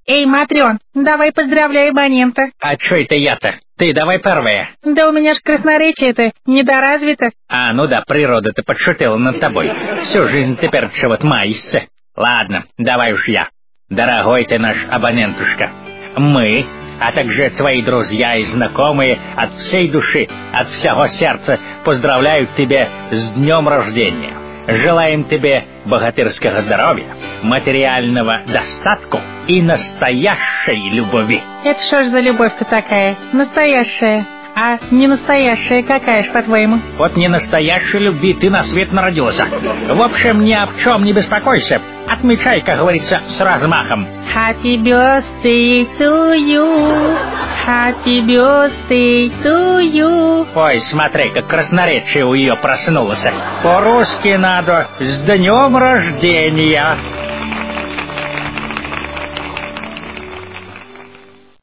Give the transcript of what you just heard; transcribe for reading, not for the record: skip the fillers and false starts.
Эй, Матрён, давай поздравляй абонента. А чё это я-то? Ты давай первая. Да у меня ж красноречие-то недоразвито. Ну да, природа-то подшутила над тобой. Всю жизнь теперь вот маешься. Ладно, давай уж я. Дорогой ты наш абонентушка, мы, а также твои друзья и знакомые от всей души, от всего сердца поздравляют тебя с днем рождения. Желаем тебе богатырского здоровья, материального достатка и настоящей любви. Это что ж за любовь-то такая? Настоящая. А не настоящая какая ж, по-твоему? Вот не настоящей любви ты на свет народился. В общем, ни о чем не беспокойся. Отмечай, как говорится, с размахом. Happy birthday to you. Happy birthday to you. Ой, смотри, как красноречие у ее проснулось. По-русски надо «С днем рождения».